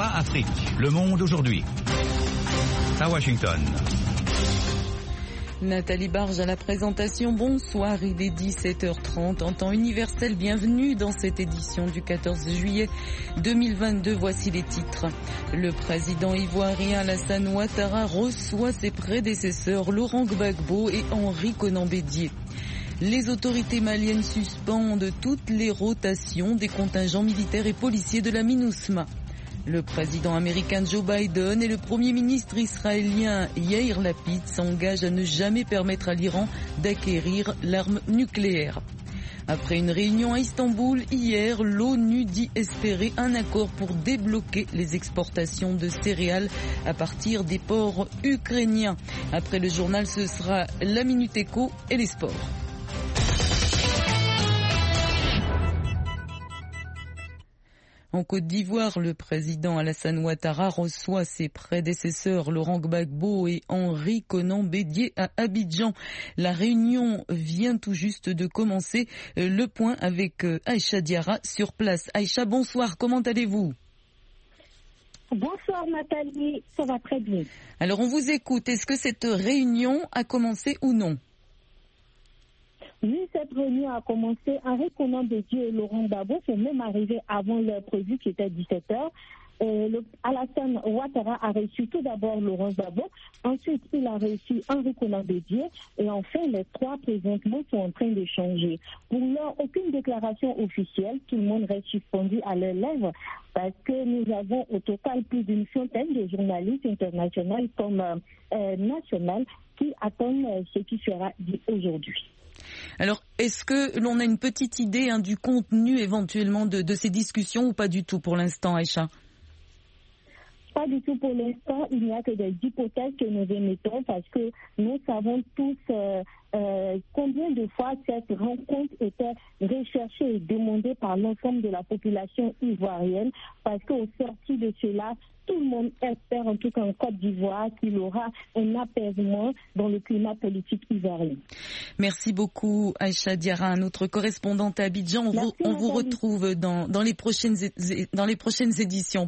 VOA Afrique, Le Monde aujourd'hui. À Washington. Nathalie Barge à la présentation. Bonsoir, il est 17h30 en temps universel. Bienvenue dans cette édition du 14 juillet 2022. Voici les titres. Le président ivoirien Alassane Ouattara reçoit ses prédécesseurs Laurent Gbagbo et Henri Konan Bédié. Les autorités maliennes suspendent toutes les rotations des contingents militaires et policiers de la MINUSMA. Le président américain Joe Biden et le premier ministre israélien Yair Lapid s'engagent à ne jamais permettre à l'Iran d'acquérir l'arme nucléaire. Après une réunion à Istanbul hier, l'ONU dit espérer un accord pour débloquer les exportations de céréales à partir des ports ukrainiens. Après le journal, ce sera la Minute Éco et les sports. En Côte d'Ivoire, le président Alassane Ouattara reçoit ses prédécesseurs Laurent Gbagbo et Henri Konan Bédié à Abidjan. La réunion vient tout juste de commencer. Le point avec Aïcha Diarra sur place. Aïcha, bonsoir, comment allez-vous ? Bonsoir Nathalie, ça va très bien. Alors on vous écoute, est-ce que cette réunion a commencé ou non ? Oui, cette réunion a commencé. Henri Konan Bédié et Laurent Gbagbo sont même arrivés avant l'heure prévue qui était 17h. Alassane Ouattara a reçu tout d'abord Laurent Gbagbo, ensuite il a reçu Henri Konan Bédié et enfin les trois présentement sont en train d'échanger. Pour l'heure, aucune déclaration officielle, tout le monde reste suspendu à leurs lèvres parce que nous avons au total plus d'une centaine de journalistes internationaux comme nationaux qui attendent ce qui sera dit aujourd'hui. Alors, est-ce que l'on a une petite idée du contenu éventuellement de ces discussions ou pas du tout pour l'instant, Aïcha ? Pas du tout pour l'instant, il n'y a que des hypothèses que nous émettons parce que nous savons tous combien de fois cette rencontre était recherchée et demandée par l'ensemble de la population ivoirienne parce qu'au sorti de cela, tout le monde espère, en tout cas en Côte d'Ivoire, qu'il y aura un apaisement dans le climat politique ivoirien. Merci beaucoup Aïcha Diarra, notre correspondante à Abidjan. On vous retrouve dans les prochaines éditions.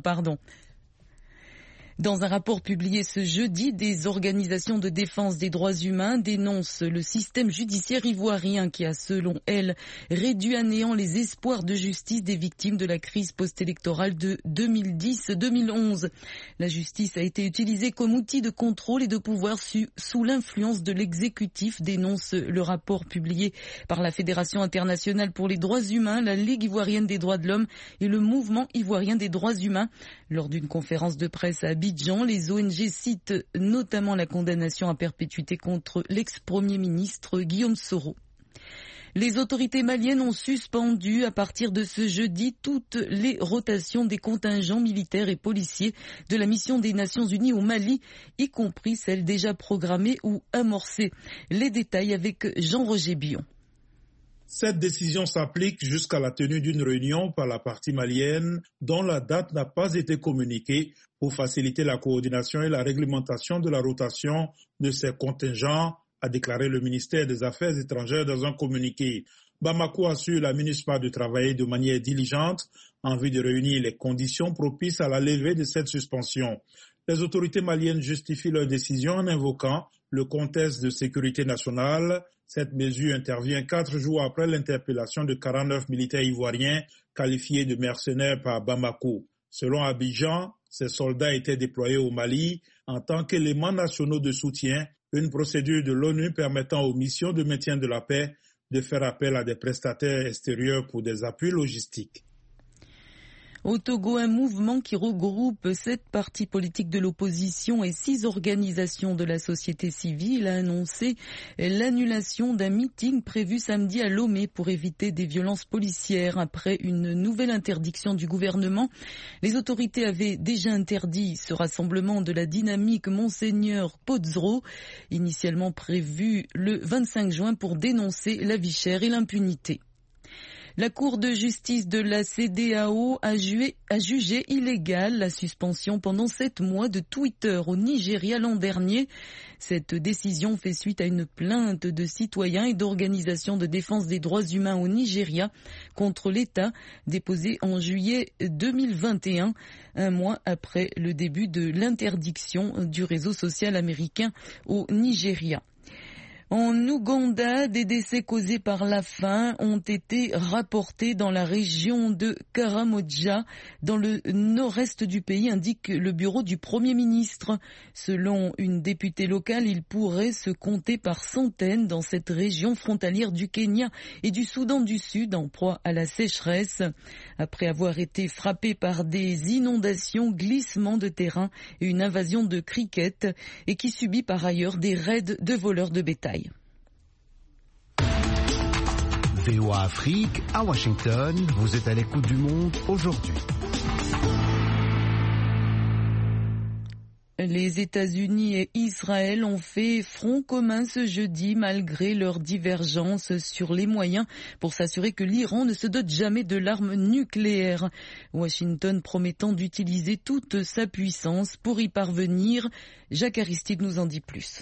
Dans un rapport publié ce jeudi, des organisations de défense des droits humains dénoncent le système judiciaire ivoirien qui a, selon elles, réduit à néant les espoirs de justice des victimes de la crise post-électorale de 2010-2011. La justice a été utilisée comme outil de contrôle et de pouvoir sous l'influence de l'exécutif, dénonce le rapport publié par la Fédération internationale pour les droits humains, la Ligue ivoirienne des droits de l'homme et le Mouvement ivoirien des droits humains. Lors d'une conférence de presse à Abidjan, les ONG citent notamment la condamnation à perpétuité contre l'ex-premier ministre Guillaume Soro. Les autorités maliennes ont suspendu à partir de ce jeudi toutes les rotations des contingents militaires et policiers de la mission des Nations Unies au Mali, y compris celles déjà programmées ou amorcées. Les détails avec Jean-Roger Billon. Cette décision s'applique jusqu'à la tenue d'une réunion par la partie malienne dont la date n'a pas été communiquée pour faciliter la coordination et la réglementation de la rotation de ces contingents, a déclaré le ministère des Affaires étrangères dans un communiqué. Bamako assure la MINUSMA de travailler de manière diligente en vue de réunir les conditions propices à la levée de cette suspension. Les autorités maliennes justifient leur décision en invoquant le contexte de sécurité nationale. Cette mesure intervient 4 jours après l'interpellation de 49 militaires ivoiriens qualifiés de mercenaires par Bamako. Selon Abidjan, ces soldats étaient déployés au Mali en tant qu'éléments nationaux de soutien, une procédure de l'ONU permettant aux missions de maintien de la paix de faire appel à des prestataires extérieurs pour des appuis logistiques. Au Togo, un mouvement qui regroupe 7 partis politiques de l'opposition et 6 organisations de la société civile a annoncé l'annulation d'un meeting prévu samedi à Lomé pour éviter des violences policières. Après une nouvelle interdiction du gouvernement, les autorités avaient déjà interdit ce rassemblement de la dynamique Monseigneur Podzro, initialement prévu le 25 juin pour dénoncer la vie chère et l'impunité. La Cour de justice de la CEDEAO a jugé illégale la suspension pendant 7 mois de Twitter au Nigeria l'an dernier. Cette décision fait suite à une plainte de citoyens et d'organisations de défense des droits humains au Nigeria contre l'État, déposée en juillet 2021, un mois après le début de l'interdiction du réseau social américain au Nigeria. En Ouganda, des décès causés par la faim ont été rapportés dans la région de Karamoja, dans le nord-est du pays, indique le bureau du Premier ministre. Selon une députée locale, il pourrait se compter par centaines dans cette région frontalière du Kenya et du Soudan du Sud, en proie à la sécheresse. Après avoir été frappé par des inondations, glissements de terrain et une invasion de crickets, et qui subit par ailleurs des raids de voleurs de bétail. VOA Afrique, à Washington, vous êtes à l'écoute du monde aujourd'hui. Les États-Unis et Israël ont fait front commun ce jeudi malgré leurs divergences sur les moyens pour s'assurer que l'Iran ne se dote jamais de l'arme nucléaire. Washington promettant d'utiliser toute sa puissance pour y parvenir. Jacques Aristide nous en dit plus.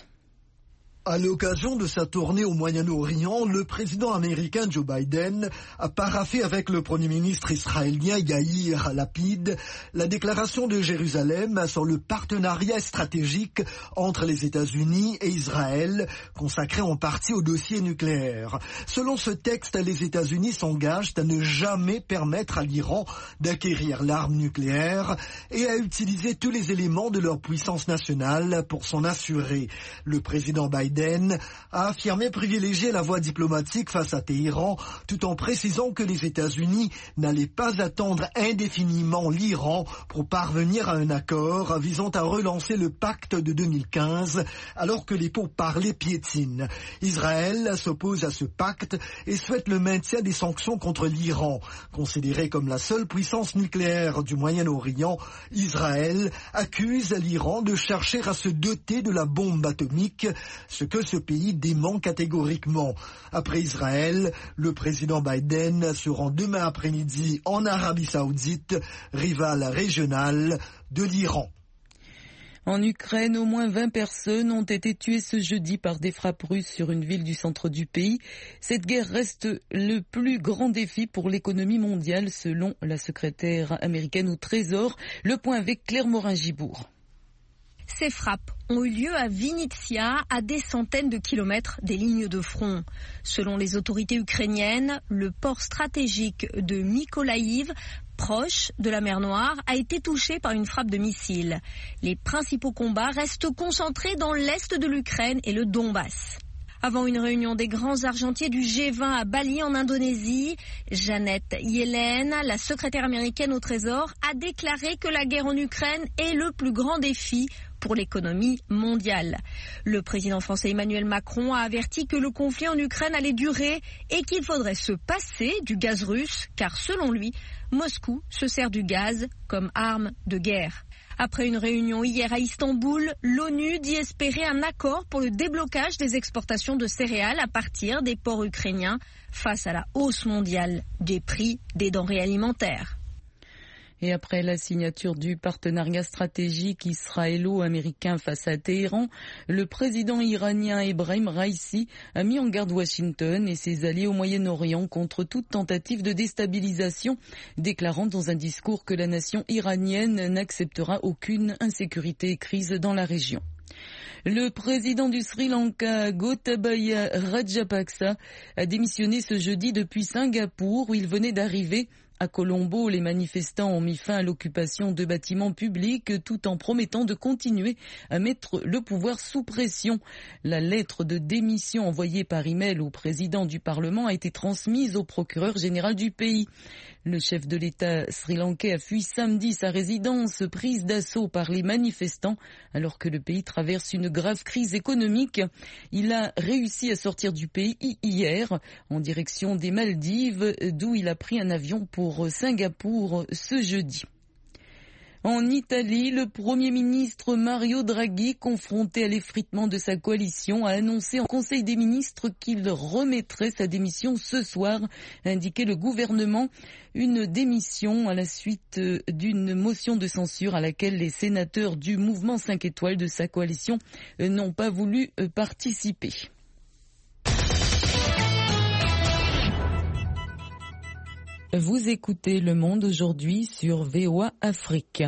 À l'occasion de sa tournée au Moyen-Orient, le président américain Joe Biden a paraphé avec le premier ministre israélien Yair Lapid la déclaration de Jérusalem sur le partenariat stratégique entre les États-Unis et Israël, consacré en partie au dossier nucléaire. Selon ce texte, les États-Unis s'engagent à ne jamais permettre à l'Iran d'acquérir l'arme nucléaire et à utiliser tous les éléments de leur puissance nationale pour s'en assurer. Le président Biden a affirmé privilégier la voie diplomatique face à Téhéran, tout en précisant que les États-Unis n'allaient pas attendre indéfiniment l'Iran pour parvenir à un accord visant à relancer le pacte de 2015, alors que les pourparlers piétinent. Israël s'oppose à ce pacte et souhaite le maintien des sanctions contre l'Iran. Considéré comme la seule puissance nucléaire du Moyen-Orient, Israël accuse l'Iran de chercher à se doter de la bombe atomique, ce que ce pays dément catégoriquement. Après Israël, le président Biden se rend demain après-midi en Arabie Saoudite, rivale régionale de l'Iran. En Ukraine, au moins 20 personnes ont été tuées ce jeudi par des frappes russes sur une ville du centre du pays. Cette guerre reste le plus grand défi pour l'économie mondiale, selon la secrétaire américaine au Trésor. Le point avec Claire Morin-Gibourg. Ces frappes ont eu lieu à Vinnytsia, à des centaines de kilomètres des lignes de front. Selon les autorités ukrainiennes, le port stratégique de Mykolaïv, proche de la mer Noire, a été touché par une frappe de missiles. Les principaux combats restent concentrés dans l'est de l'Ukraine et le Donbass. Avant une réunion des grands argentiers du G20 à Bali en Indonésie, Janet Yellen, la secrétaire américaine au Trésor, a déclaré que la guerre en Ukraine est le plus grand défi pour l'économie mondiale. Le président français Emmanuel Macron a averti que le conflit en Ukraine allait durer et qu'il faudrait se passer du gaz russe, car selon lui, Moscou se sert du gaz comme arme de guerre. Après une réunion hier à Istanbul, l'ONU dit espérer un accord pour le déblocage des exportations de céréales à partir des ports ukrainiens face à la hausse mondiale des prix des denrées alimentaires. Et après la signature du partenariat stratégique israélo-américain face à Téhéran, le président iranien Ebrahim Raïssi a mis en garde Washington et ses alliés au Moyen-Orient contre toute tentative de déstabilisation, déclarant dans un discours que la nation iranienne n'acceptera aucune insécurité et crise dans la région. Le président du Sri Lanka, Gotabaya Rajapaksa, a démissionné ce jeudi depuis Singapour où il venait d'arriver. À Colombo, les manifestants ont mis fin à l'occupation de bâtiments publics tout en promettant de continuer à mettre le pouvoir sous pression. La lettre de démission envoyée par email au président du Parlement a été transmise au procureur général du pays. Le chef de l'État sri-lankais a fui samedi sa résidence prise d'assaut par les manifestants alors que le pays traverse une grave crise économique. Il a réussi à sortir du pays hier en direction des Maldives d'où il a pris un avion pour Singapour ce jeudi. En Italie, le Premier ministre Mario Draghi, confronté à l'effritement de sa coalition, a annoncé en Conseil des ministres qu'il remettrait sa démission ce soir, a indiqué le gouvernement. Une démission à la suite d'une motion de censure à laquelle les sénateurs du mouvement 5 étoiles de sa coalition n'ont pas voulu participer. Vous écoutez Le Monde aujourd'hui sur VOA Afrique.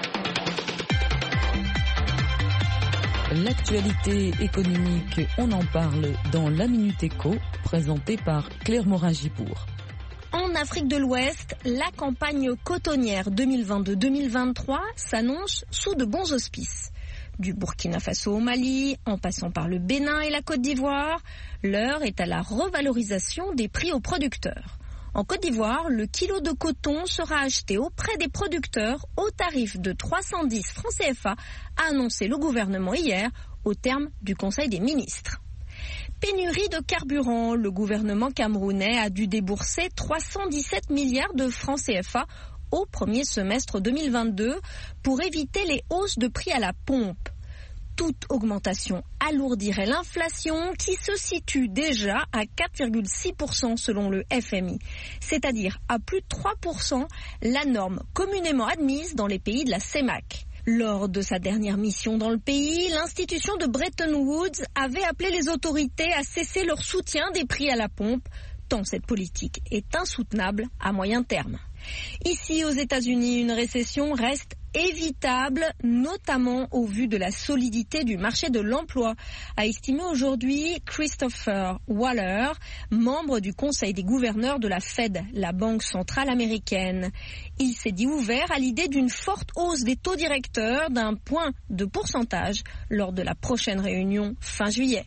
L'actualité économique, on en parle dans la Minute Éco, présentée par Claire Morin-Gibourg. En Afrique de l'Ouest, la campagne cotonnière 2022-2023 s'annonce sous de bons auspices. Du Burkina Faso au Mali, en passant par le Bénin et la Côte d'Ivoire, l'heure est à la revalorisation des prix aux producteurs. En Côte d'Ivoire, le kilo de coton sera acheté auprès des producteurs au tarif de 310 francs CFA, a annoncé le gouvernement hier au terme du Conseil des ministres. Pénurie de carburant, le gouvernement camerounais a dû débourser 317 milliards de francs CFA au premier semestre 2022 pour éviter les hausses de prix à la pompe. Toute augmentation alourdirait l'inflation qui se situe déjà à 4,6% selon le FMI, c'est-à-dire à plus de 3%, la norme communément admise dans les pays de la CEMAC. Lors de sa dernière mission dans le pays, l'institution de Bretton Woods avait appelé les autorités à cesser leur soutien des prix à la pompe, tant cette politique est insoutenable à moyen terme. Ici, aux États-Unis, une récession reste évitable, notamment au vu de la solidité du marché de l'emploi, a estimé aujourd'hui Christopher Waller, membre du Conseil des gouverneurs de la Fed, la banque centrale américaine. Il s'est dit ouvert à l'idée d'une forte hausse des taux directeurs d'un point de pourcentage lors de la prochaine réunion fin juillet.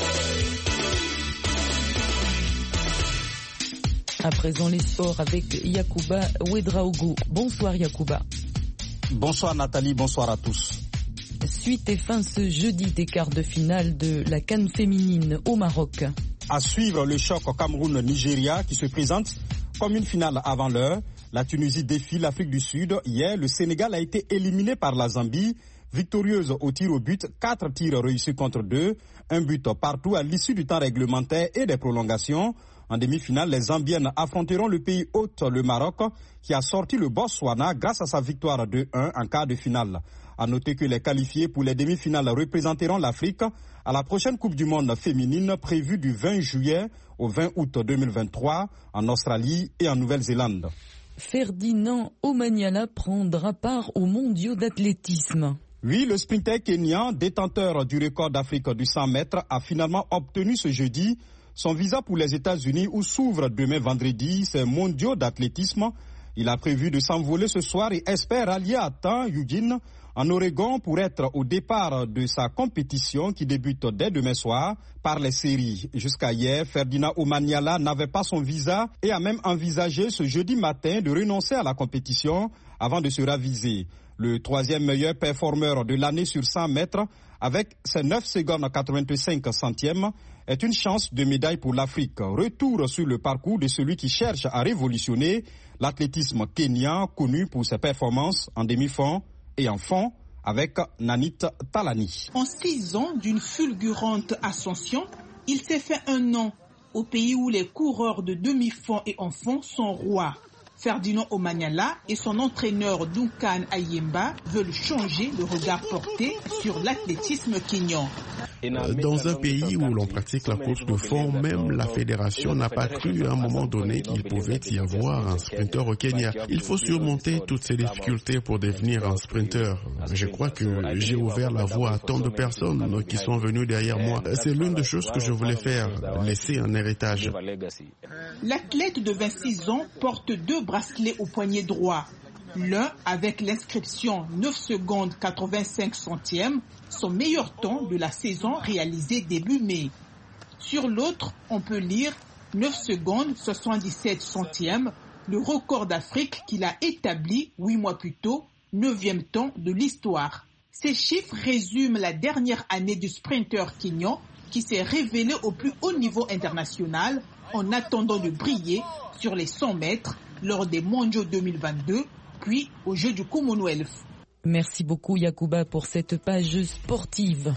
À présent, les sports avec Yacouba Ouedraogo. Bonsoir Yacouba. Bonsoir Nathalie, bonsoir à tous. Suite et fin ce jeudi des quarts de finale de la CAN féminine au Maroc. À suivre le choc au Cameroun-Nigeria qui se présente comme une finale avant l'heure. La Tunisie défie l'Afrique du Sud. Hier, le Sénégal a été éliminé par la Zambie. Victorieuse au tir au but, 4 tirs réussis contre 2. Un but partout à l'issue du temps réglementaire et des prolongations. En demi-finale, les Zambiennes affronteront le pays hôte, le Maroc, qui a sorti le Botswana grâce à sa victoire 2-1 en quart de finale. À noter que les qualifiés pour les demi-finales représenteront l'Afrique à la prochaine Coupe du Monde féminine prévue du 20 juillet au 20 août 2023 en Australie et en Nouvelle-Zélande. Ferdinand Omanyala prendra part aux mondiaux d'athlétisme. Oui, le sprinter kényan, détenteur du record d'Afrique du 100 mètres, a finalement obtenu ce jeudi son visa pour les États-Unis où s'ouvre demain vendredi ces mondiaux d'athlétisme. Il a prévu de s'envoler ce soir et espère rallier à temps Eugene en Oregon pour être au départ de sa compétition qui débute dès demain soir par les séries. Jusqu'à hier, Ferdinand Omanyala n'avait pas son visa et a même envisagé ce jeudi matin de renoncer à la compétition avant de se raviser. Le troisième meilleur performeur de l'année sur 100 mètres avec ses 9 secondes 85 centièmes est une chance de médaille pour l'Afrique. Retour sur le parcours de celui qui cherche à révolutionner l'athlétisme kényan connu pour ses performances en demi-fond et en fond avec Nanit Talani. En 6 ans d'une fulgurante ascension, il s'est fait un nom au pays où les coureurs de demi-fond et en fond sont rois. Ferdinand Omanyala et son entraîneur Duncan Ayemba veulent changer le regard porté sur l'athlétisme kényan. Dans un pays où l'on pratique la course de fond, même la fédération n'a pas cru à un moment donné qu'il pouvait y avoir un sprinter au Kenya. Il faut surmonter toutes ces difficultés pour devenir un sprinter. Je crois que j'ai ouvert la voie à tant de personnes qui sont venues derrière moi. C'est l'une des choses que je voulais faire, laisser un héritage. L'athlète de 26 ans porte 2 bracelets au poignet droit. L'un avec l'inscription 9 secondes 85 centièmes, son meilleur temps de la saison réalisé début mai. Sur l'autre, on peut lire 9 secondes 77 centièmes, le record d'Afrique qu'il a établi 8 mois plus tôt, 9e temps de l'histoire. Ces chiffres résument la dernière année du sprinter kényan qui s'est révélé au plus haut niveau international en attendant de briller sur les 100 mètres lors des mondiaux 2022, puis aux Jeux du Commonwealth. Merci beaucoup Yacouba pour cette page sportive.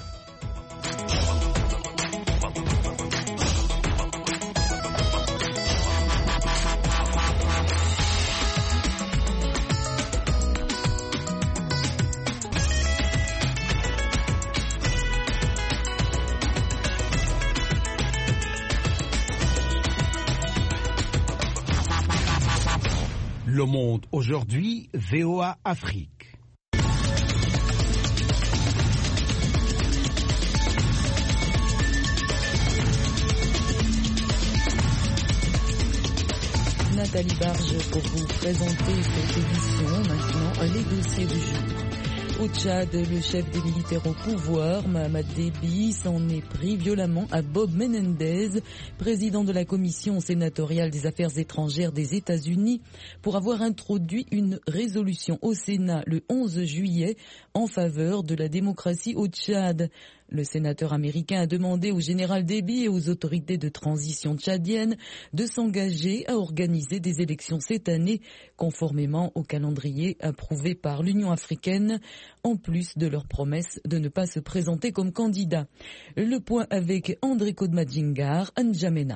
Le Monde aujourd'hui, VOA Afrique. Nathalie Barge pour vous présenter cette édition. Maintenant, les dossiers du jour. Au Tchad, le chef des militaires au pouvoir, Mahamat Déby, s'en est pris violemment à Bob Menendez, président de la commission sénatoriale des affaires étrangères des États-Unis, pour avoir introduit une résolution au Sénat le 11 juillet en faveur de la démocratie au Tchad. Le sénateur américain a demandé au général Déby et aux autorités de transition tchadiennes de s'engager à organiser des élections cette année, conformément au calendrier approuvé par l'Union africaine, en plus de leur promesse de ne pas se présenter comme candidat. Le point avec André Kodmadjingar, N'Djamena.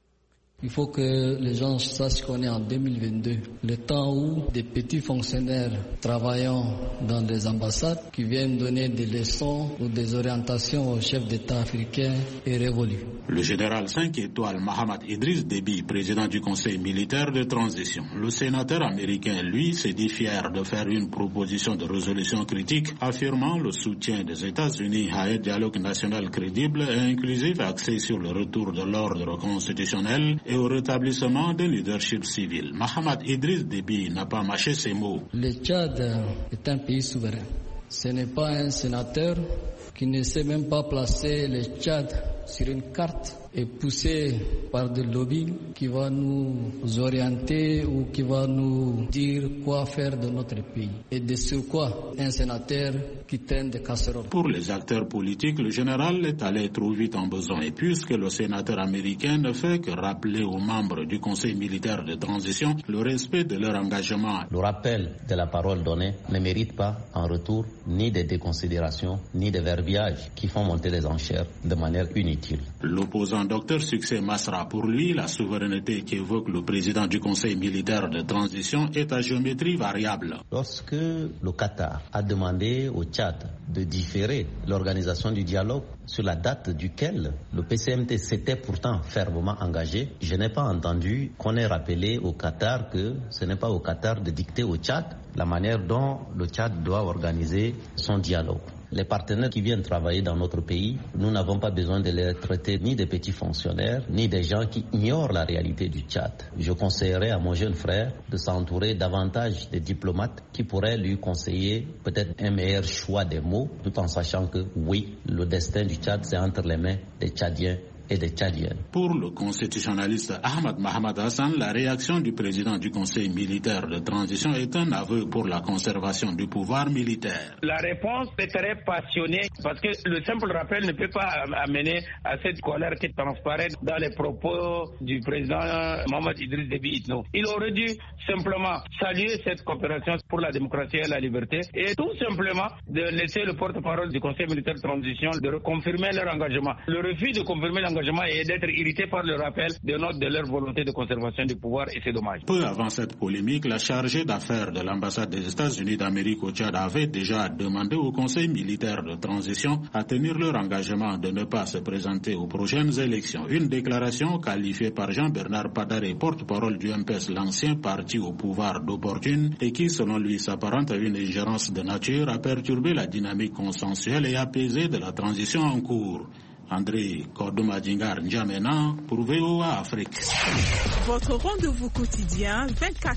Il faut que les gens sachent qu'on est en 2022, le temps où des petits fonctionnaires travaillant dans des ambassades qui viennent donner des leçons ou des orientations aux chefs d'État africains est révolu. Le général 5 étoiles Mahamat Idriss Déby, président du Conseil militaire de transition. Le sénateur américain, lui, s'est dit fier de faire une proposition de résolution critique affirmant le soutien des États-Unis à un dialogue national crédible et inclusif axé sur le retour de l'ordre constitutionnel et au rétablissement d'un leadership civil. Mahamat Idriss Déby n'a pas mâché ses mots. Le Tchad est un pays souverain. Ce n'est pas un sénateur qui ne sait même pas placer le Tchad sur une carte et poussé par des lobbies qui va nous orienter ou qui va nous dire quoi faire de notre pays. Et de sur quoi un sénateur qui traîne des casseroles. Pour les acteurs politiques, le général est allé trop vite en besoin. Et puisque le sénateur américain ne fait que rappeler aux membres du Conseil militaire de transition le respect de leur engagement. Le rappel de la parole donnée ne mérite pas en retour ni des déconsidérations, ni des verbiages qui font monter les enchères de manière inutile. L'opposant Dr Succès Masra, pour lui, la souveraineté qu'évoque le président du Conseil militaire de transition est à géométrie variable. Lorsque le Qatar a demandé au Tchad de différer l'organisation du dialogue sur la date duquel le PCMT s'était pourtant fermement engagé, je n'ai pas entendu qu'on ait rappelé au Qatar que ce n'est pas au Qatar de dicter au Tchad la manière dont le Tchad doit organiser son dialogue. Les partenaires qui viennent travailler dans notre pays, nous n'avons pas besoin de les traiter ni des petits fonctionnaires, ni des gens qui ignorent la réalité du Tchad. Je conseillerais à mon jeune frère de s'entourer davantage de diplomates qui pourraient lui conseiller peut-être un meilleur choix des mots, tout en sachant que oui, le destin du Tchad, c'est entre les mains des Tchadiens et des Tchadiennes. Pour le constitutionnaliste Ahmad Mahamad Hassan, la réaction du président du Conseil militaire de transition est un aveu pour la conservation du pouvoir militaire. La réponse est très passionnée parce que le simple rappel ne peut pas amener à cette colère qui transparaît dans les propos du président Mahamat Idriss Déby Itno. Il aurait dû simplement saluer cette coopération pour la démocratie et la liberté et tout simplement de laisser le porte-parole du Conseil militaire de transition de reconfirmer leur engagement. Le refus de confirmer l'engagement et d'être irrité par le rappel de note de leur volonté de conservation du pouvoir et c'est dommage. Peu avant cette polémique, la chargée d'affaires de l'ambassade des États-Unis d'Amérique au Tchad avait déjà demandé au Conseil militaire de transition à tenir leur engagement de ne pas se présenter aux prochaines élections. Une déclaration qualifiée par Jean-Bernard Padare, porte-parole du MPS, l'ancien parti au pouvoir d'opportune et qui, selon lui, s'apparente à une ingérence de nature, a perturbé la dynamique consensuelle et apaisée de la transition en cours. André Kodmadjingar, N'Djamena pour VOA Afrique. Votre rendez-vous quotidien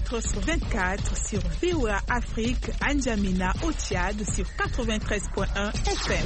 24h/24 sur VOA Afrique, N'Djamena au Tchad sur 93.1 FM.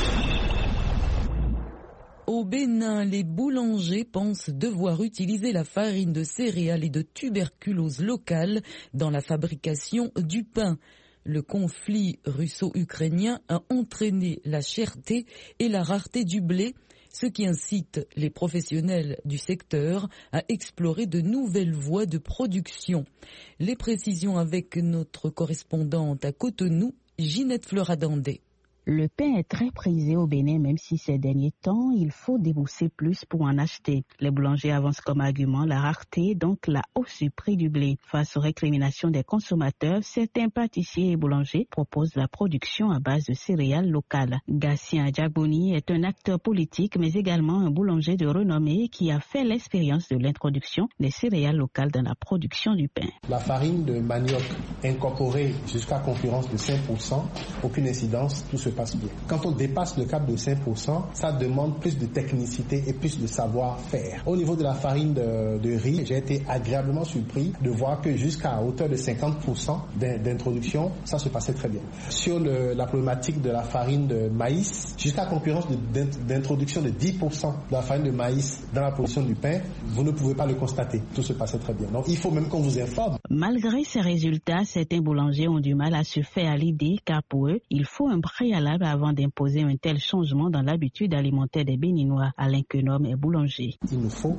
Au Bénin, les boulangers pensent devoir utiliser la farine de céréales et de tuberculose locale dans la fabrication du pain. Le conflit russo-ukrainien a entraîné la cherté et la rareté du blé, ce qui incite les professionnels du secteur à explorer de nouvelles voies de production. Les précisions avec notre correspondante à Cotonou, Ginette Fleuradandé. Le pain est très prisé au Bénin, même si ces derniers temps, il faut débourser plus pour en acheter. Les boulangers avancent comme argument la rareté, donc la hausse du prix du blé. Face aux récriminations des consommateurs, certains pâtissiers et boulangers proposent la production à base de céréales locales. Gatien Adjagboni est un acteur politique, mais également un boulanger de renommée qui a fait l'expérience de l'introduction des céréales locales dans la production du pain. La farine de manioc incorporée jusqu'à concurrence de 5%, aucune incidence, tout se passe bien. Quand on dépasse le cap de 5%, ça demande plus de technicité et plus de savoir-faire. Au niveau de la farine de riz, j'ai été agréablement surpris de voir que jusqu'à hauteur de 50% d'introduction, ça se passait très bien. Sur la problématique de la farine de maïs, jusqu'à concurrence d'introduction de 10% de la farine de maïs dans la production du pain, vous ne pouvez pas le constater. Tout se passait très bien. Donc il faut même qu'on vous informe. Malgré ces résultats, certains boulangers ont du mal à se faire à l'idée car pour eux, il faut un préalable avant d'imposer un tel changement dans l'habitude alimentaire des Béninois. Alain Quenom est boulanger. Il nous faut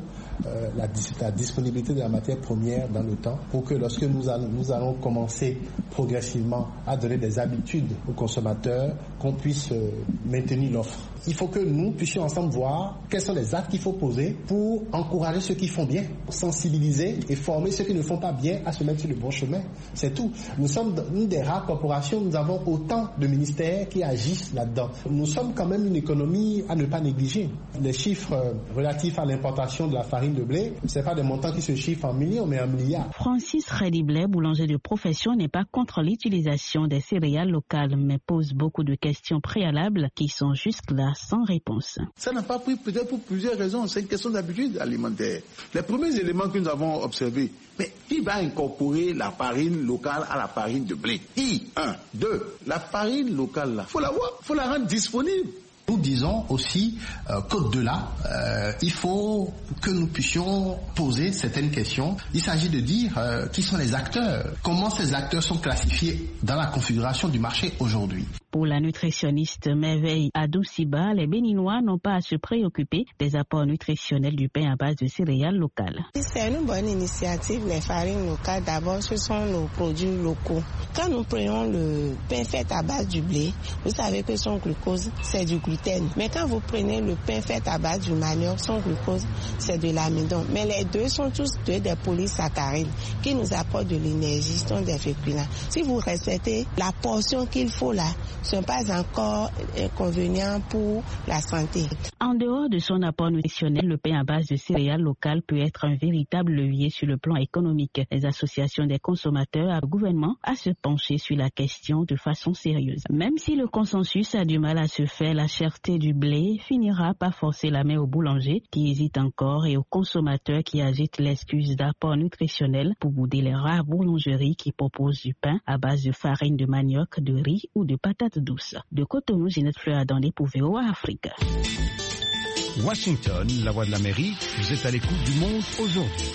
la disponibilité de la matière première dans le temps pour que lorsque nous allons commencer progressivement à donner des habitudes aux consommateurs, qu'on puisse maintenir l'offre. Il faut que nous puissions ensemble voir quels sont les actes qu'il faut poser pour encourager ceux qui font bien, sensibiliser et former ceux qui ne font pas bien à se mettre sur le bon chemin. C'est tout. Nous sommes une des rares corporations, nous avons autant de ministères qui agissent là-dedans. Nous sommes quand même une économie à ne pas négliger. Les chiffres relatifs à l'importation de la farine de blé, ce n'est pas des montants qui se chiffrent en millions, mais en milliards. Francis Rediblet, boulanger de profession, n'est pas contre l'utilisation des céréales locales, mais pose beaucoup de questions préalables qui sont jusque-là sans réponse. Ça n'a pas pris peut-être pour plusieurs raisons. C'est une question d'habitude alimentaire. Les premiers éléments que nous avons observés, mais qui va incorporer la farine locale à la farine de blé? Qui? 1. 2. La farine locale, là, faut l'avoir, faut la rendre disponible. Nous disons aussi qu'au-delà, il faut que nous puissions poser certaines questions. Il s'agit de dire qui sont les acteurs, comment ces acteurs sont classifiés dans la configuration du marché aujourd'hui. Pour la nutritionniste Merveille Adouciba, les Béninois n'ont pas à se préoccuper des apports nutritionnels du pain à base de céréales locales. C'est une bonne initiative, les farines locales. D'abord, ce sont nos produits locaux. Quand nous prenons le pain fait à base du blé, vous savez que son glucose, c'est du gluten. Mais quand vous prenez le pain fait à base du manioc, son glucose, c'est de l'amidon. Mais les deux sont tous des polysaccharides qui nous apportent de l'énergie, sont des féculents. Si vous respectez la portion qu'il faut là, ce n'est pas encore inconvénient pour la santé. En dehors de son apport nutritionnel, le pain à base de céréales locales peut être un véritable levier sur le plan économique. Les associations des consommateurs appellent le gouvernement à se pencher sur la question de façon sérieuse. Même si le consensus a du mal à se faire, la cherté du blé finira par forcer la main aux boulangers qui hésitent encore et aux consommateurs qui agitent l'excuse d'apport nutritionnel pour bouder les rares boulangeries qui proposent du pain à base de farine de manioc, de riz ou de patates douces. De Cotonou, Ginette Fleuradandé pour VOA Afrique. Washington, la voix de l'Amérique, vous êtes à l'écoute du monde aujourd'hui.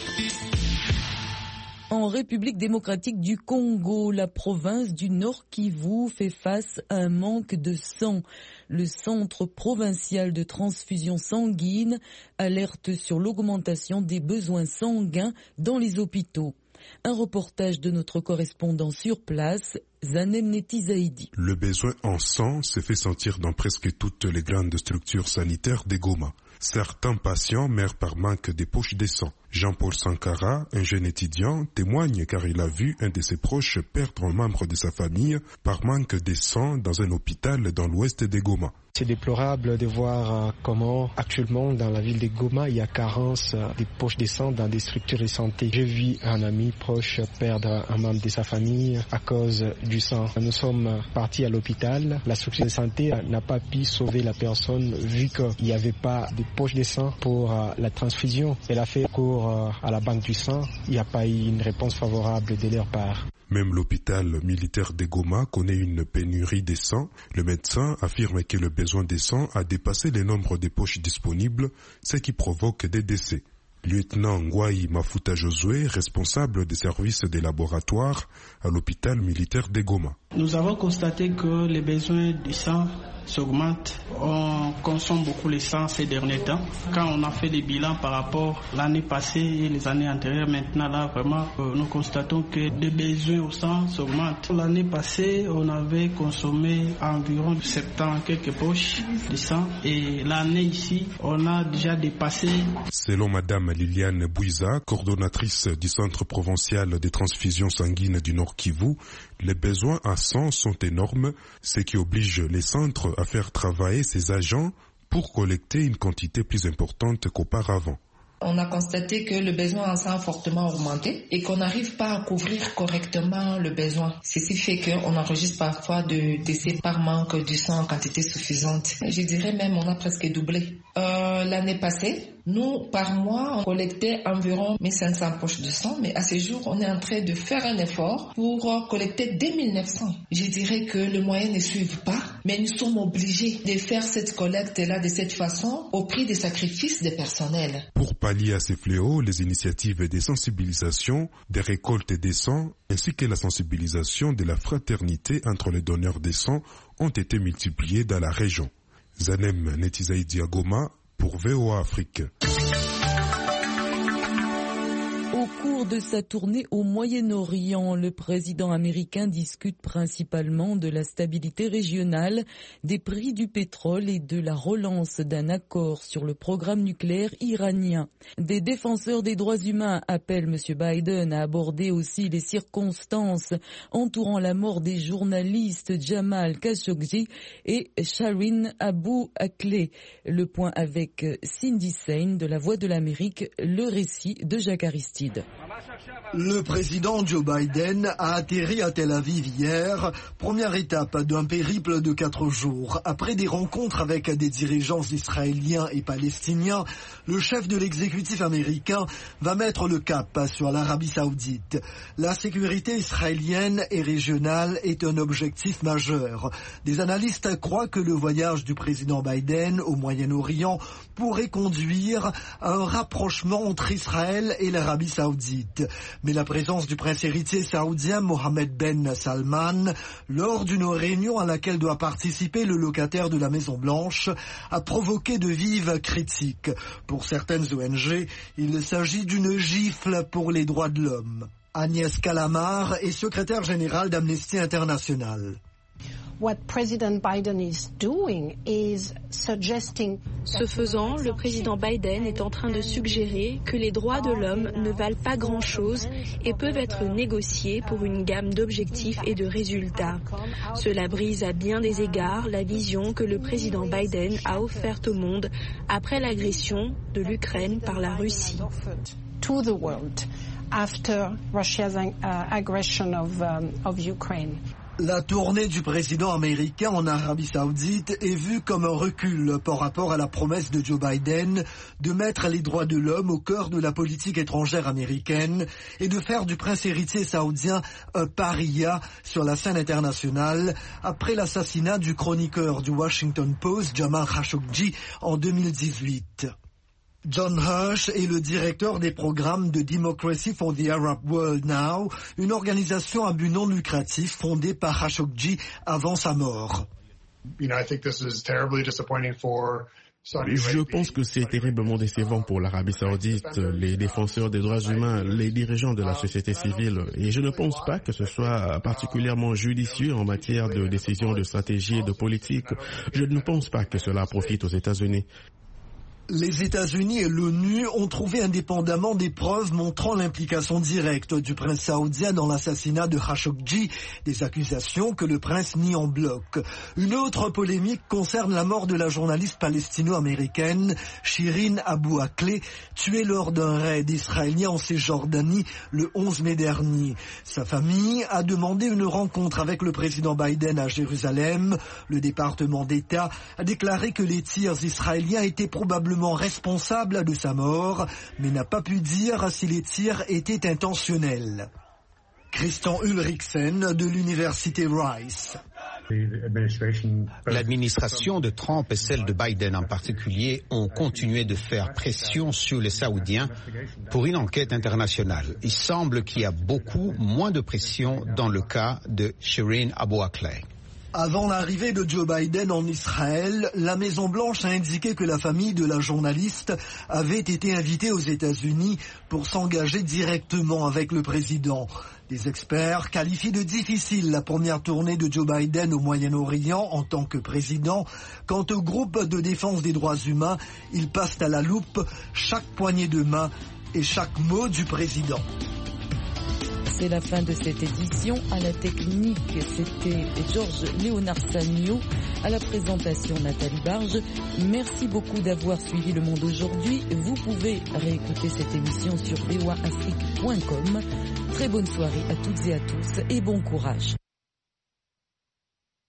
En République démocratique du Congo, la province du Nord Kivu fait face à un manque de sang. Le centre provincial de transfusion sanguine alerte sur l'augmentation des besoins sanguins dans les hôpitaux. Un reportage de notre correspondant sur place, Zanem Neti Zaidi. Le besoin en sang se fait sentir dans presque toutes les grandes structures sanitaires des Goma. Certains patients meurent par manque de poches de sang. Jean-Paul Sankara, un jeune étudiant, témoigne car il a vu un de ses proches perdre un membre de sa famille par manque de sang dans un hôpital dans l'ouest des Goma. C'est déplorable de voir comment actuellement dans la ville de Goma il y a carence des poches de sang dans des structures de santé. J'ai vu un ami proche perdre un membre de sa famille à cause du sang. Nous sommes partis à l'hôpital. La structure de santé n'a pas pu sauver la personne vu qu'il n'y avait pas de poches de sang pour la transfusion. Elle a fait cours à la banque du sang. Il n'y a pas eu une réponse favorable de leur part. Même l'hôpital militaire de Goma connaît une pénurie de sang. Le médecin affirme que le besoin de sang a dépassé le nombre de poches disponibles, ce qui provoque des décès. Lieutenant Ngwai Mafuta Josué, responsable des services des laboratoires à l'hôpital militaire de Goma. Nous avons constaté que les besoins du sang s'augmentent. On consomme beaucoup le sang ces derniers temps. Quand on a fait des bilans par rapport à l'année passée et les années antérieures, maintenant là vraiment nous constatons que les besoins au sang s'augmentent. L'année passée, on avait consommé environ 70 quelques poches de sang et l'année ici, on a déjà dépassé. Selon Madame Liliane Bouiza, coordonnatrice du Centre provincial des transfusions sanguines du Nord Kivu, les besoins en sang sont énormes, ce qui oblige les centres à faire travailler ces agents pour collecter une quantité plus importante qu'auparavant. On a constaté que le besoin en sang a fortement augmenté et qu'on n'arrive pas à couvrir correctement le besoin. Ceci fait qu'on enregistre parfois de décès par manque du sang en quantité suffisante. Je dirais même on a presque doublé. L'année passée, nous, par mois, on collectait environ 1500 poches de sang, mais à ce jour, on est en train de faire un effort pour collecter 2900. Je dirais que les moyens ne suivent pas, mais nous sommes obligés de faire cette collecte-là de cette façon au prix des sacrifices des personnels. Pour pallier à ces fléaux, les initiatives de sensibilisation, des récoltes des sangs, ainsi que la sensibilisation de la fraternité entre les donneurs de sang ont été multipliées dans la région. Zanem Netizaïdi à Goma pour VOA Afrique. Au cours de sa tournée au Moyen-Orient, le président américain discute principalement de la stabilité régionale, des prix du pétrole et de la relance d'un accord sur le programme nucléaire iranien. Des défenseurs des droits humains appellent M. Biden à aborder aussi les circonstances entourant la mort des journalistes Jamal Khashoggi et Shireen Abu Akleh. Le point avec Cindy Sain de La Voix de l'Amérique, le récit de Jacques Aristide. Le président Joe Biden a atterri à Tel Aviv hier, première étape d'un périple de 4 jours. Après des rencontres avec des dirigeants israéliens et palestiniens, le chef de l'exécutif américain va mettre le cap sur l'Arabie Saoudite. La sécurité israélienne et régionale est un objectif majeur. Des analystes croient que le voyage du président Biden au Moyen-Orient pourrait conduire à un rapprochement entre Israël et l'Arabie Saoudite. Mais la présence du prince héritier saoudien Mohammed Ben Salman lors d'une réunion à laquelle doit participer le locataire de la Maison-Blanche a provoqué de vives critiques. Pour certaines ONG, il s'agit d'une gifle pour les droits de l'homme. Agnès Calamar est secrétaire générale d'Amnesty International. Ce faisant, le président Biden est en train de suggérer que les droits de l'homme ne valent pas grand-chose et peuvent être négociés pour une gamme d'objectifs et de résultats. Cela brise à bien des égards la vision que le président Biden a offerte au monde après l'agression de l'Ukraine par la Russie. La tournée du président américain en Arabie Saoudite est vue comme un recul par rapport à la promesse de Joe Biden de mettre les droits de l'homme au cœur de la politique étrangère américaine et de faire du prince héritier saoudien un paria sur la scène internationale après l'assassinat du chroniqueur du Washington Post, Jamal Khashoggi, en 2018. John Hirsch est le directeur des programmes de Democracy for the Arab World Now, une organisation à but non lucratif fondée par Khashoggi avant sa mort. Je pense que c'est terriblement décevant pour l'Arabie Saoudite, les défenseurs des droits humains, les dirigeants de la société civile. Et je ne pense pas que ce soit particulièrement judicieux en matière de décision de stratégie et de politique. Je ne pense pas que cela profite aux États-Unis. Les États-Unis et l'ONU ont trouvé indépendamment des preuves montrant l'implication directe du prince saoudien dans l'assassinat de Khashoggi, des accusations que le prince nie en bloc. Une autre polémique concerne la mort de la journaliste palestino-américaine Shireen Abu Akleh, tuée lors d'un raid israélien en Cisjordanie le 11 mai dernier. Sa famille a demandé une rencontre avec le président Biden à Jérusalem. Le département d'État a déclaré que les tirs israéliens étaient probablement responsable de sa mort, mais n'a pas pu dire si les tirs étaient intentionnels. Christian Ulriksen de l'université Rice. L'administration de Trump et celle de Biden en particulier ont continué de faire pression sur les Saoudiens pour une enquête internationale. Il semble qu'il y a beaucoup moins de pression dans le cas de Shireen Abu Akleh. Avant l'arrivée de Joe Biden en Israël, la Maison-Blanche a indiqué que la famille de la journaliste avait été invitée aux États-Unis pour s'engager directement avec le président. Des experts qualifient de difficile la première tournée de Joe Biden au Moyen-Orient en tant que président. Quant au groupe de défense des droits humains, ils passent à la loupe chaque poignée de main et chaque mot du président. C'est la fin de cette édition. À la technique, c'était Georges Léonard Sagno. À la présentation, Nathalie Barge. Merci beaucoup d'avoir suivi Le Monde aujourd'hui. Vous pouvez réécouter cette émission sur voaafrique.com. Très bonne soirée à toutes et à tous et bon courage.